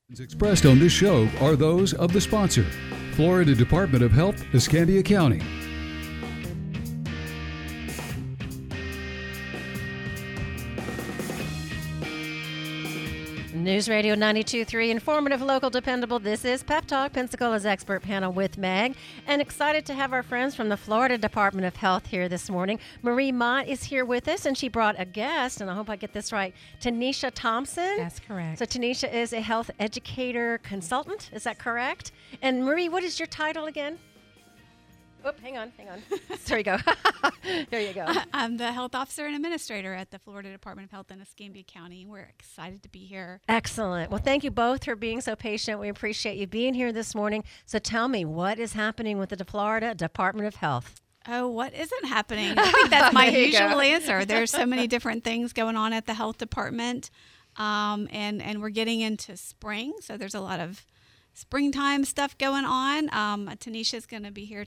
Expressed on this show are those of the sponsor, Florida Department of Health, Escambia County. News Radio 92.3, informative, local, dependable. This is Pep Talk, Pensacola's expert panel with Meg. And excited to have our friends from the Florida Department of Health here this morning. Marie Mott is here with us, and she brought a guest, and I hope I get this right, Tanisha Thompson. That's correct. So Tanisha is a health educator consultant. Is that correct? And Marie, what is your title again? Oh, hang on. There you go. There you go. I'm the health officer and administrator at the Florida Department of Health in Escambia County. We're excited to be here. Excellent. Well, thank you both for being so patient. We appreciate you being here this morning. So tell me, what is happening with the Florida Department of Health? Oh, what isn't happening? I think that's my There you usual go. answer. There's so many different things going on at the health department, and we're getting into spring, so there's a lot of springtime stuff going on. Tanisha is going to be here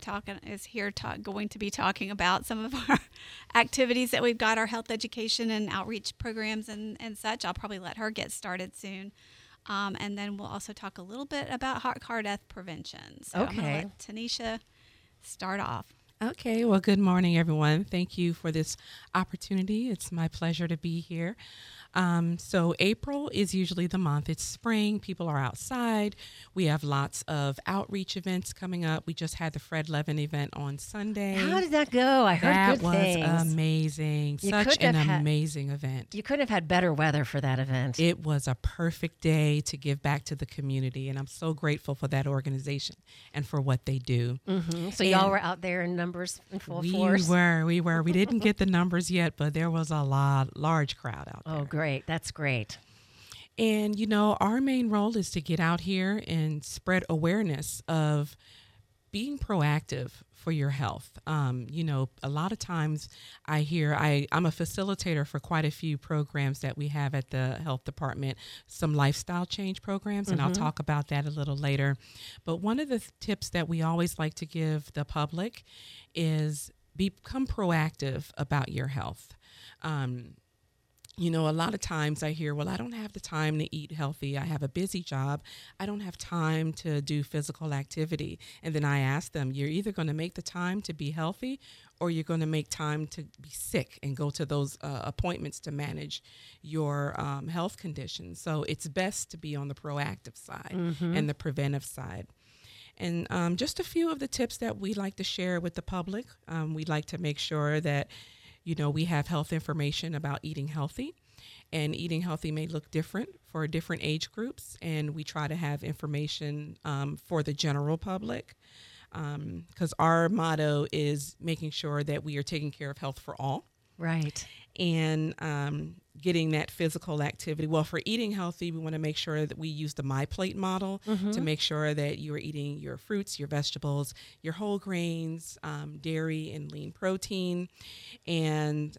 going to be talking about some of our activities that we've got, our health education and outreach programs and such. I'll probably let her get started soon. And then we'll also talk a little bit about car death prevention. So I'm going to let Tanisha start off. Okay, well, good morning, everyone. Thank you for this opportunity. It's my pleasure to be here. So April is usually the month. It's spring. People are outside. We have lots of outreach events coming up. We just had the Fred Levin event on Sunday. How did that go? I heard good things. That was amazing. Such an amazing event. You couldn't have had better weather for that event. It was a perfect day to give back to the community, and I'm so grateful for that organization and for what they do. Mm-hmm. So y'all were out there in numbers in full force? We were. We didn't get the numbers yet, but there was a large crowd out there. Oh, great. That's great. And, our main role is to get out here and spread awareness of being proactive for your health. A lot of times I hear, I'm a facilitator for quite a few programs that we have at the health department, some lifestyle change programs, and I'll talk about that a little later. But one of the tips that we always like to give the public is become proactive about your health. A lot of times I hear, well, I don't have the time to eat healthy. I have a busy job. I don't have time to do physical activity. And then I ask them, you're either going to make the time to be healthy or you're going to make time to be sick and go to those appointments to manage your health conditions. So it's best to be on the proactive side and the preventive side. And just a few of the tips that we like to share with the public. We'd like to make sure that we have health information about eating healthy, and eating healthy may look different for different age groups. And we try to have information for the general public because our motto is making sure that we are taking care of health for all. Right. And getting that physical activity. Well, for eating healthy, we want to make sure that we use the MyPlate model to make sure that you are eating your fruits, your vegetables, your whole grains, dairy and lean protein, and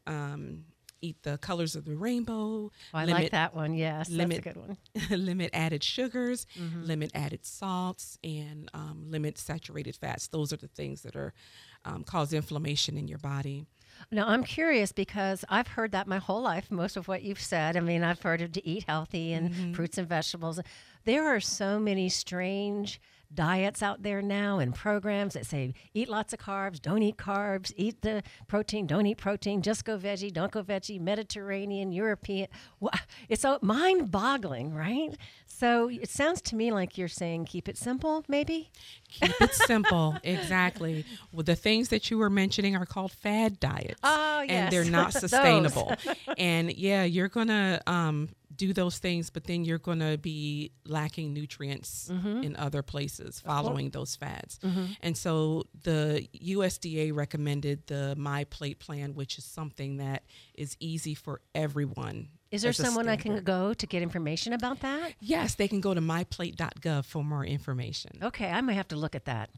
eat the colors of the rainbow. I like that one. Yes, that's a good one. Limit added sugars, limit added salts, and limit saturated fats. Those are the things that are cause inflammation in your body. Now, I'm curious because I've heard that my whole life, most of what you've said. I mean, I've heard of to eat healthy and fruits and vegetables. There are so many strange diets out there now and programs that say eat lots of carbs, don't eat carbs, eat the protein, don't eat protein, just go veggie, don't go veggie, Mediterranean, European. It's so mind-boggling, right? So it sounds to me like you're saying keep it simple, maybe? Keep it simple, exactly. Well, the things that you were mentioning are called fad diets. Oh, yes. And they're not sustainable. And yeah, you're going to do those things, but then you're going to be lacking nutrients in other places following those fads. And so the USDA recommended the MyPlate plan, which is something that is easy for everyone. Is there someone I can go to get information about that? Yes, they can go to myplate.gov for more information. Okay, I might have to look at that.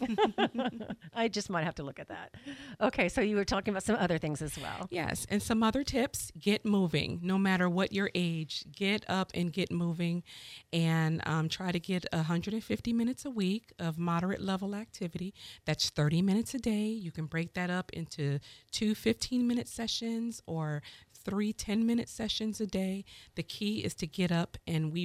I just might have to look at that. Okay, so you were talking about some other things as well. Yes, and some other tips. Get moving. No matter what your age, get up and get moving, and try to get 150 minutes a week of moderate level activity. That's 30 minutes a day. You can break that up into 2 15-minute sessions or 3 10-minute sessions a day. The key is to get up, and we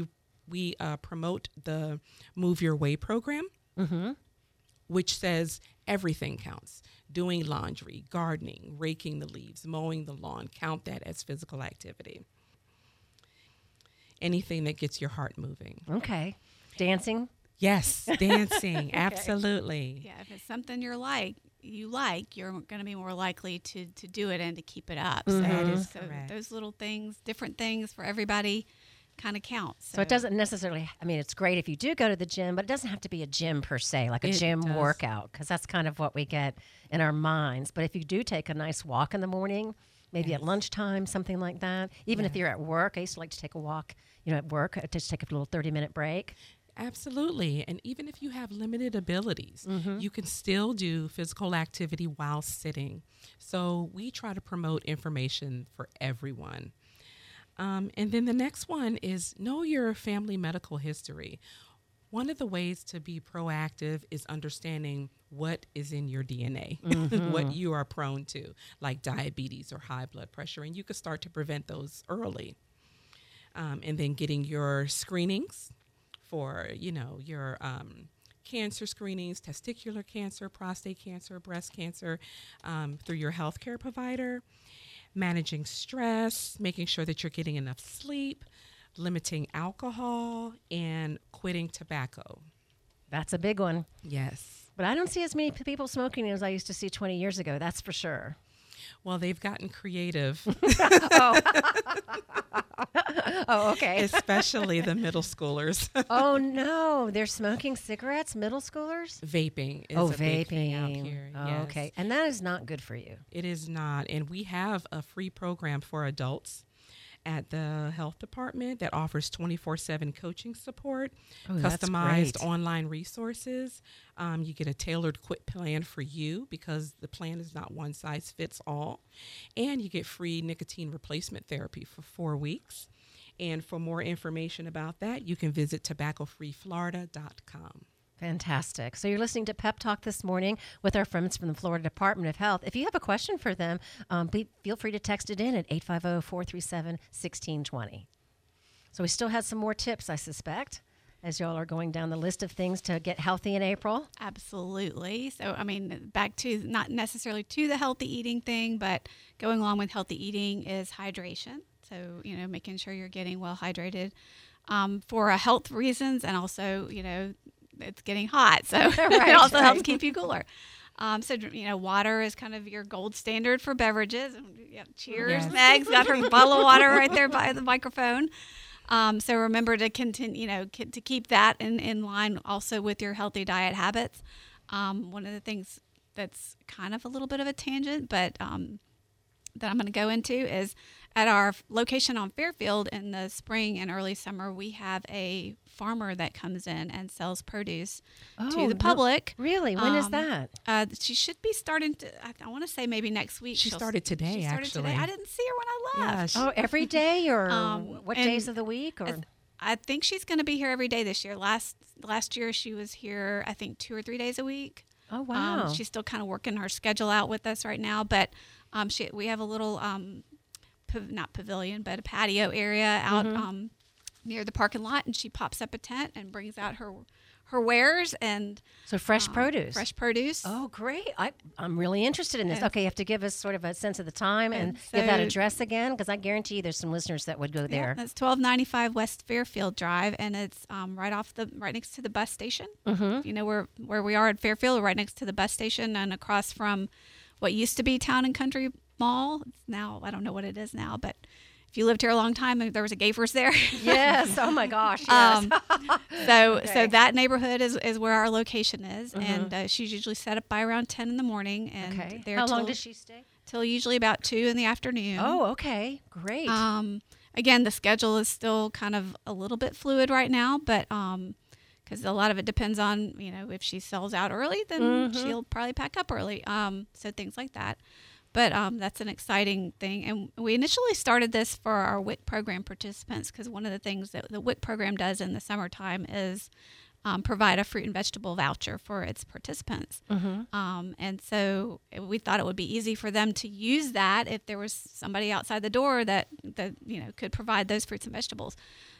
we promote the Move Your Way program, which says everything counts. Doing laundry, gardening, raking the leaves, mowing the lawn, count that as physical activity. Anything that gets your heart moving. Okay. Dancing? Yes, dancing, absolutely. Yeah, if it's something you're going to be more likely to do it and to keep it up. So, That is correct. those little things, different things for everybody kind of count. So it doesn't necessarily, I mean, it's great if you do go to the gym, but it doesn't have to be a gym per se, like a gym workout, because that's kind of what we get in our minds. But if you do take a nice walk in the morning, maybe at lunchtime, something like that, even if you're at work, I used to like to take a walk, at work, just take a little 30-minute break. Absolutely. And even if you have limited abilities, you can still do physical activity while sitting. So we try to promote information for everyone. And then the next one is know your family medical history. One of the ways to be proactive is understanding what is in your DNA, what you are prone to, like diabetes or high blood pressure, and you can start to prevent those early. And then getting your screenings for, your cancer screenings, testicular cancer, prostate cancer, breast cancer, through your healthcare provider. Managing stress, making sure that you're getting enough sleep, limiting alcohol, and quitting tobacco. That's a big one. Yes. But I don't see as many people smoking as I used to see 20 years ago, that's for sure. Well, they've gotten creative. Oh, okay. Especially the middle schoolers. Oh, no. They're smoking cigarettes, middle schoolers? Vaping is a big thing out here. Oh, Yes. okay. And that is not good for you. It is not. And we have a free program for adults at the health department that offers 24/7 coaching support, that's customized great. online resources. You get a tailored quit plan for you because the plan is not one size fits all. And you get free nicotine replacement therapy for 4 weeks. And for more information about that, you can visit tobaccofreeflorida.com. Fantastic. So you're listening to Pep Talk this morning with our friends from the Florida Department of Health. If you have a question for them, feel free to text it in at 850-437-1620. So we still have some more tips, I suspect, as y'all are going down the list of things to get healthy in April. Absolutely. So, I mean, back to not necessarily to the healthy eating thing, but going along with healthy eating is hydration. So, making sure you're getting well hydrated for health reasons, and also, it's getting hot. So it also helps keep you cooler. Water is kind of your gold standard for beverages. Cheers, yes. Meg's got her bottle of water right there by the microphone. So remember to continue, to keep that in line also with your healthy diet habits. One of the things that's kind of a little bit of a tangent, but that I'm going to go into is at our location on Fairfield in the spring and early summer, we have a farmer that comes in and sells produce to the public. Really? When is that? She should be starting to, I want to say maybe next week. She started today, actually. I didn't see her when I left. Yeah, every day or what days of the week? Or I think she's going to be here every day this year. Last year she was here, I think, 2 or 3 days a week. Oh, wow. She's still kind of working her schedule out with us right now, but we have a little, not pavilion, but a patio area out near the parking lot, and she pops up a tent and brings out her wares and so fresh produce. Fresh produce. Oh, great! I'm really interested in this. Okay, you have to give us sort of a sense of the time and give that address again, because I guarantee you there's some listeners that would go there. That's 1295 West Fairfield Drive, and it's right next to the bus station. If you know where we are at Fairfield, right next to the bus station and across from what used to be Town and Country Mall. Now I don't know what it is now, but if you lived here a long time, there was a Gavers there. Yes. Oh my gosh. Yes. So that neighborhood is where our location is, and she's usually set up by around 10 in the morning. And how long does she stay? Till usually about 2 in the afternoon. Oh, okay, great. Again, the schedule is still kind of a little bit fluid right now, but because a lot of it depends on if she sells out early, then she'll probably pack up early. So things like that. But that's an exciting thing. And we initially started this for our WIC program participants, because one of the things that the WIC program does in the summertime is provide a fruit and vegetable voucher for its participants. And so we thought it would be easy for them to use that if there was somebody outside the door that could provide those fruits and vegetables.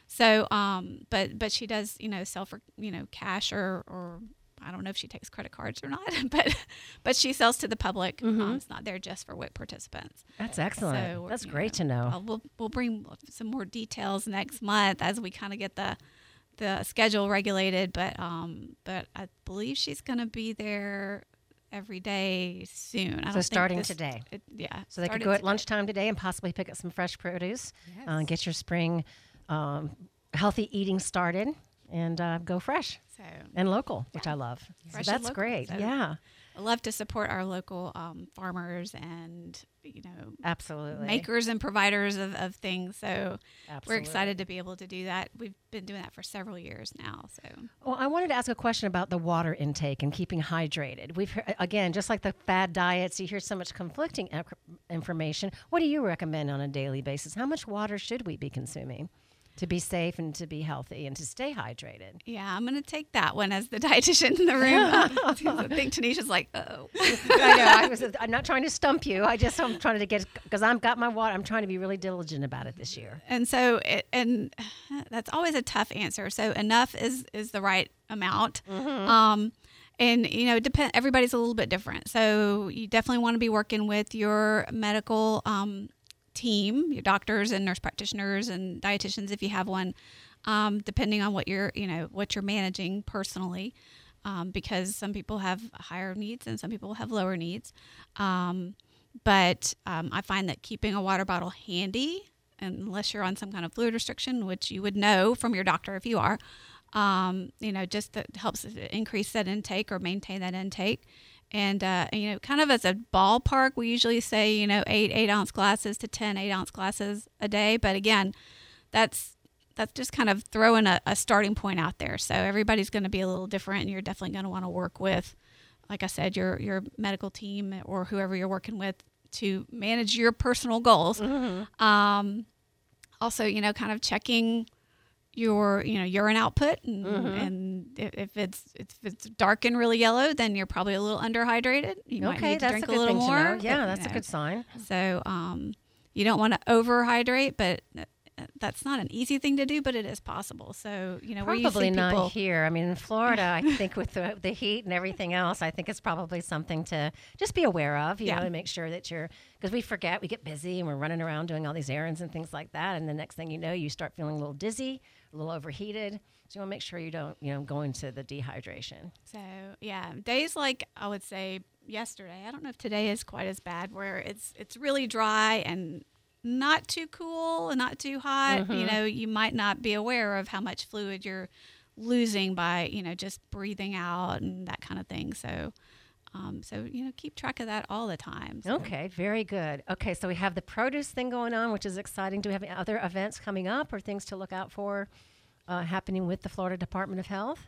So, but she does, sell for, cash or I don't know if she takes credit cards or not, but she sells to the public. It's not there just for WIC participants. That's excellent. So, That's great to know. We'll bring some more details next month as we kind of get the schedule regulated. But I believe she's going to be there every day soon. So starting today. Yeah. So they could go at lunchtime today and possibly pick up some fresh produce, get your spring healthy eating started, and go fresh and local, which I love. So that's local. great. So I love to support our local farmers and absolutely makers and providers of things. So absolutely. We're excited to be able to do that. We've been doing that for several years now. So well, I wanted to ask a question about the water intake and keeping hydrated. We've heard, again, just like the fad diets, you hear so much conflicting information. What do you recommend on a daily basis? How much water should we be consuming to be safe and to be healthy and to stay hydrated? Yeah, I'm going to take that one as the dietitian in the room. I think Tanisha's like, oh. I know. I'm not trying to stump you. I'm trying to get, because I've got my water. I'm trying to be really diligent about it this year. And so, and that's always a tough answer. So enough is the right amount. And everybody's a little bit different. So you definitely want to be working with your medical team, your doctors and nurse practitioners and dietitians if you have one, depending on what you're managing personally, because some people have higher needs and some people have lower needs. But I find that keeping a water bottle handy, unless you're on some kind of fluid restriction, which you would know from your doctor if you are, just that helps increase that intake or maintain that intake. And, kind of as a ballpark, we usually say, 8 ounce glasses to 10 8-ounce glasses a day. But again, that's just kind of throwing a starting point out there. So everybody's going to be a little different, and you're definitely going to want to work with, like I said, your medical team or whoever you're working with to manage your personal goals. Also, kind of checking your urine output, and if it's dark and really yellow, then you're probably a little underhydrated. You might need to drink a little more. Yeah, that's a good sign. So you don't want to overhydrate, but that's not an easy thing to do, but it is possible. So probably not here. I mean, in Florida, I think with the heat and everything else, I think it's probably something to just be aware of. You know, to make sure that because we forget, we get busy and we're running around doing all these errands and things like that, and the next thing you know, you start feeling a little dizzy, a little overheated. So you want to make sure you don't, go into the dehydration. So days like I would say yesterday. I don't know if today is quite as bad, where it's really dry and not too cool and not too hot. You might not be aware of how much fluid you're losing by, just breathing out and that kind of thing. So, keep track of that all the time. So. Okay, very good. Okay, so we have the produce thing going on, which is exciting. Do we have any other events coming up or things to look out for happening with the Florida Department of Health?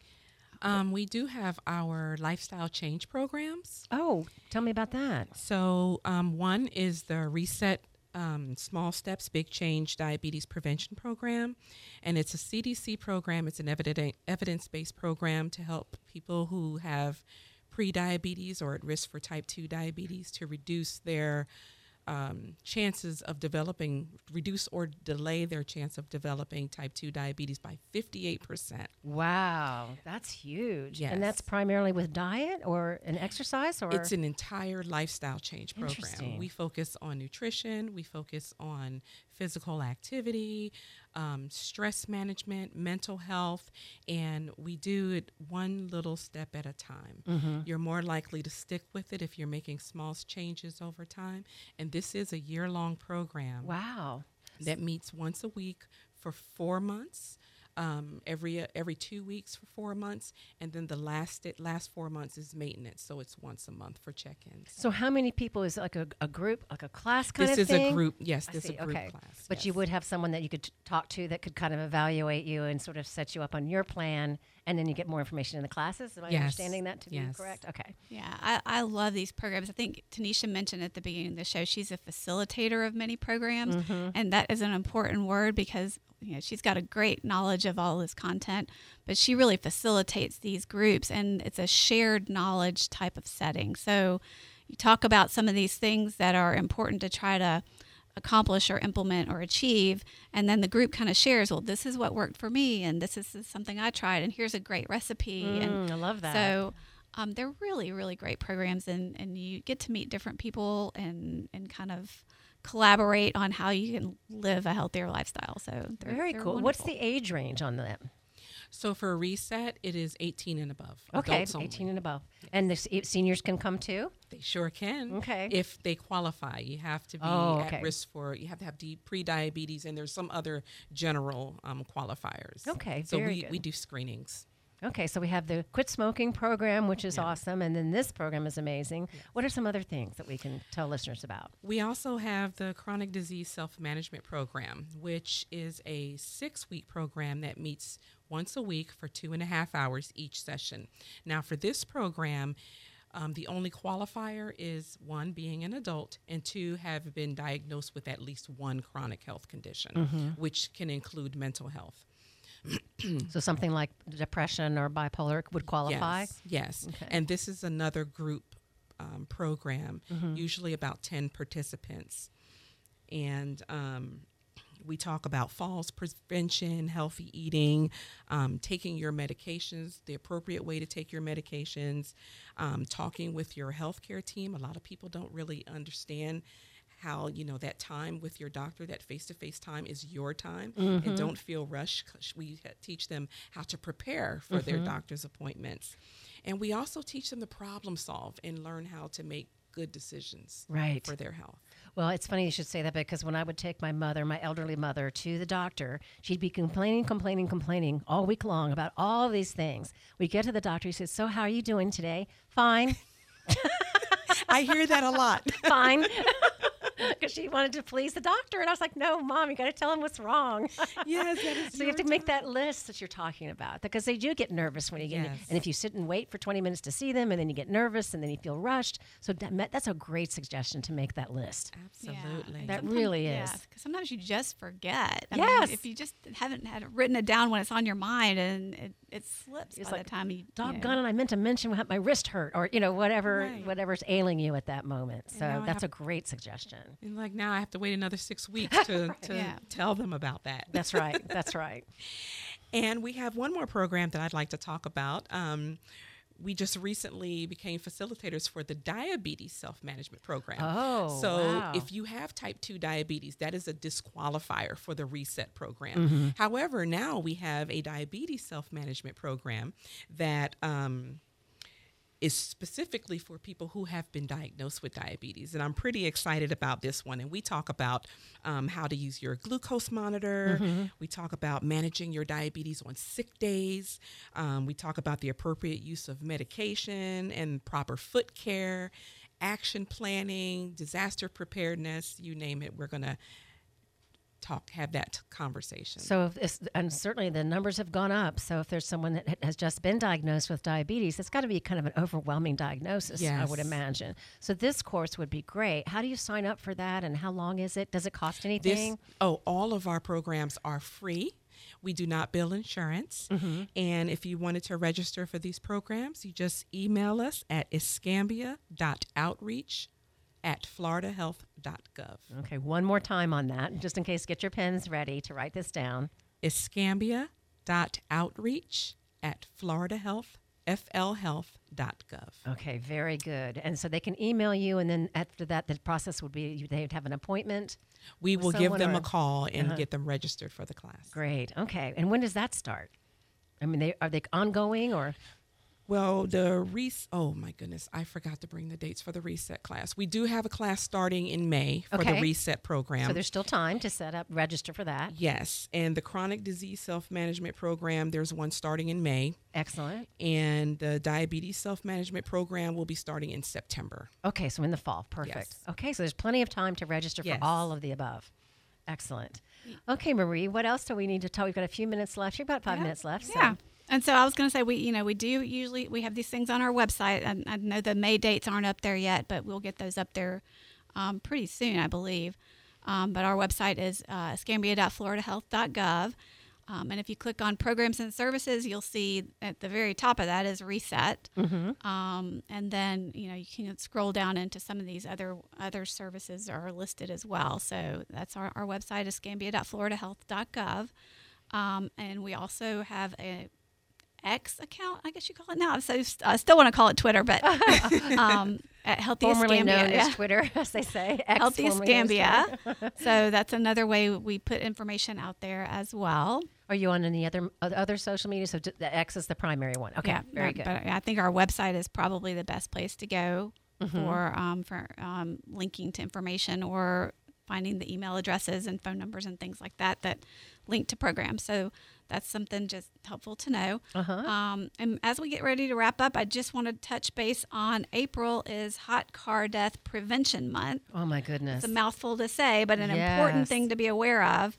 We do have our lifestyle change programs. Oh, tell me about that. So one is the Reset Small Steps, Big Change Diabetes Prevention Program. And it's a CDC program. It's an evidence-based program to help people who have pre-diabetes or at risk for type 2 diabetes to reduce their chances of reduce or delay their chance of developing type 2 diabetes by 58%. Wow, that's huge. Yes. And that's primarily with diet or an exercise? Or It's an entire lifestyle change program. We focus on nutrition, we focus on physical activity, stress management, mental health, and we do it one little step at a time. You're more likely to stick with it if you're making small changes over time. And this is a year-long program. Wow. That meets once a week for 4 months. Every 2 weeks for 4 months, and then the last 4 months is maintenance, so it's once a month for check-ins. So how many people is it, like a group, like a class kind of thing? This is a group, yes, this is a group class. But you would have someone that you could talk to that could kind of evaluate you and sort of set you up on your plan, and then you get more information in the classes. Am I understanding that to be correct? Okay. Yeah, I love these programs. I think Tanisha mentioned at the beginning of the show, she's a facilitator of many programs, and that is an important word because she's got a great knowledge of all this content, but she really facilitates these groups, and it's a shared knowledge type of setting. So you talk about some of these things that are important to try to accomplish or implement or achieve, and then the group kind of shares, well, this is what worked for me, and this is something I tried, and here's a great recipe. And I love that. so they're really, really great programs, and you get to meet different people and kind of collaborate on how you can live a healthier lifestyle. So Very they're cool. wonderful. What's the age range on them? So for a reset, it is 18 and above. Okay, Adults only. 18 and above. And the seniors can come too? They sure can. Okay. If they qualify, you have to be okay. at risk for. You have to have pre-diabetes, and there's some other general qualifiers. Okay, So very good. we do screenings. Okay, so we have the Quit Smoking program, which is awesome, and then this program is amazing. What are some other things that we can tell listeners about? We also have the Chronic Disease Self-Management Program, which is a 6-week program that meets once a week for 2.5 hours each session. Now, for this program, the only qualifier is 1, being an adult, and 2, have been diagnosed with at least one chronic health condition, which can include mental health. So something like depression or bipolar would qualify? Yes. Okay. And this is another group program, usually about 10 participants. And we talk about falls prevention, healthy eating, taking your medications, the appropriate way to take your medications, talking with your healthcare team. A lot of people don't really understand how, that time with your doctor, that face-to-face time is your time, and don't feel rushed. We teach them how to prepare for their doctor's appointments. And we also teach them to problem solve and learn how to make good decisions for their health. Well, it's funny you should say that, because when I would take my elderly mother, to the doctor, she'd be complaining all week long about all these things. We'd get to the doctor, he says, so how are you doing today? Fine. I hear that a lot. Fine. Because she wanted to please the doctor. And I was like, no, Mom, you got to tell him what's wrong. Yes, that is So you have to make that list that you're talking about, because they do get nervous when you get in. And if you sit and wait for 20 minutes to see them, and then you get nervous, and then you feel rushed. So that's a great suggestion, to make that list. Absolutely. That really is. Yeah, because sometimes you just forget. I Yes. mean, if you just haven't written it down when it's on your mind, and it slips It's by like, the time you. Doggone it, I meant to mention my wrist hurt, or whatever's ailing you at that moment. So now I that's have- a great suggestion. And now I have to wait another 6 weeks to Yeah. tell them about that. That's right. That's right. And we have one more program that I'd like to talk about. We just recently became facilitators for the Diabetes Self-Management Program. Oh, So wow. if you have type 2 diabetes, that is a disqualifier for the RESET program. However, now we have a Diabetes Self-Management Program that is specifically for people who have been diagnosed with diabetes. And I'm pretty excited about this one. And we talk about how to use your glucose monitor. We talk about managing your diabetes on sick days. We talk about the appropriate use of medication and proper foot care, action planning, disaster preparedness, you name it. We're going to have that conversation. So, and certainly the numbers have gone up. So if there's someone that has just been diagnosed with diabetes, it's got to be kind of an overwhelming diagnosis, I would Yes. imagine. So this course would be great. How do you sign up for that, and how long is it? Does it cost anything? All of our programs are free. We do not bill insurance. And if you wanted to register for these programs, you just email us at escambia.outreach@floridahealth.gov. Okay, one more time on that, just in case. Get your pens ready to write this down. escambia.outreach@floridahealth.gov. Okay, very good. And so they can email you, and then after that, the process would be they'd have an appointment. We with will give someone, them or- a call and get them registered for the class. Great. Okay, and when does that start? I mean, are they ongoing, or? Well, oh my goodness, I forgot to bring the dates for the RESET class. We do have a class starting in May for the Okay. RESET program. So there's still time to register for that. Yes, and the Chronic Disease Self-Management Program, there's one starting in May, Excellent. and the Diabetes Self-Management Program will be starting in September. Okay, so in the fall. Perfect. Yes. Okay, so there's plenty of time to register Yes. for all of the above. Excellent. Okay, Marie, what else do we need to tell? We've got a few minutes left. You've got 5 minutes left. So. Yeah. And so I was going to say, we do usually, we have these things on our website, and I know the May dates aren't up there yet, but we'll get those up there pretty soon, I believe. But our website is escambia.floridahealth.gov. And if you click on programs and services, you'll see at the very top of that is Reset. And then, you can scroll down into some of these other services are listed as well. So that's our website is escambia.floridahealth.gov. And we also have a X account, I guess you call it now. So I still want to call it Twitter, but at Healthy formerly Escambia, known as Twitter, as they say. X, Healthy formerly known as Escambia. Twitter. So that's another way we put information out there as well. Are you on any other social media? So the X is the primary one. Okay, Yeah, very good. But I think our website is probably the best place to go for linking to information or finding the email addresses and phone numbers and things like that link to programs. So that's something just helpful to know. And as we get ready to wrap up, I just want to touch base on April is Hot Car Death Prevention Month. Oh my goodness. It's a mouthful to say, but an important thing to be aware of.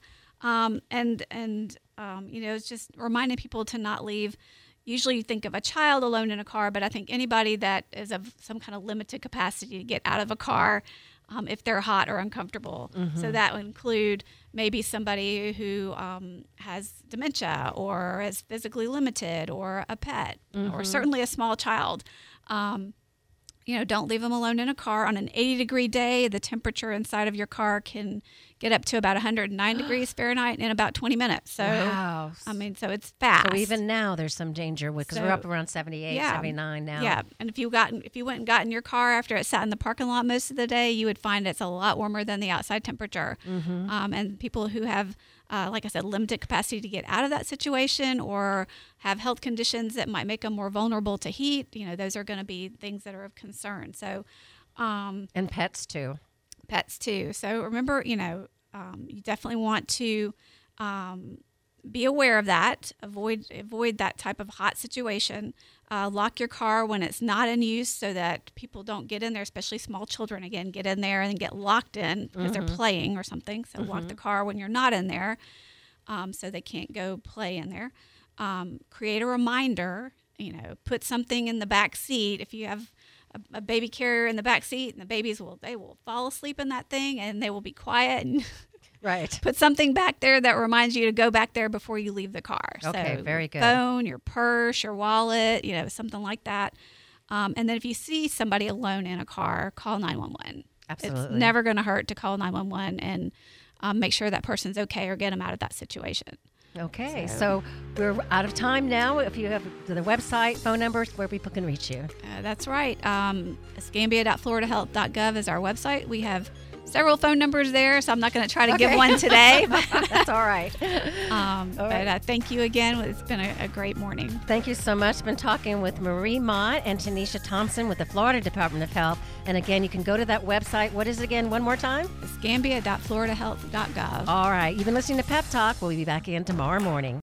It's just reminding people to not leave. Usually you think of a child alone in a car, but I think anybody that is of some kind of limited capacity to get out of a car if they're hot or uncomfortable. So that would include maybe somebody who has dementia or is physically limited or a pet or certainly a small child. Don't leave them alone in a car. On an 80-degree day, the temperature inside of your car can get up to about 109 degrees Fahrenheit in about 20 minutes. So, wow. So it's fast. So even now there's some danger because we're up around 78, 79 now. Yeah, and if you went and got in your car after it sat in the parking lot most of the day, you would find it's a lot warmer than the outside temperature. And people who have like I said, limited capacity to get out of that situation or have health conditions that might make them more vulnerable to heat, those are going to be things that are of concern. So, and pets too. Pets too. So remember, you definitely want to be aware of that. Avoid that type of hot situation. Lock your car when it's not in use so that people don't get in there, especially small children, again, get in there and get locked in because they're playing or something. So lock the car when you're not in there so they can't go play in there. Create a reminder, put something in the back seat. If you have a baby carrier in the back seat and the babies will fall asleep in that thing and they will be quiet and right. Put something back there that reminds you to go back there before you leave the car. Okay, so very good. Phone, your purse, your wallet, something like that. And then if you see somebody alone in a car, call 911. Absolutely. It's never going to hurt to call 911 and make sure that person's okay or get them out of that situation. Okay, so we're out of time now. If you have the website, phone numbers, where people can reach you. That's right. Escambia.floridahealth.gov is our website. We have several phone numbers there, so I'm not going to try to give one today. But that's all right. But thank you again. It's been a great morning. Thank you so much. I've been talking with Marie Mott and Tanisha Thompson with the Florida Department of Health. And again, you can go to that website. What is it again? One more time? Escambia.floridahealth.gov. All right. You've been listening to Pep Talk. We'll be back in tomorrow morning.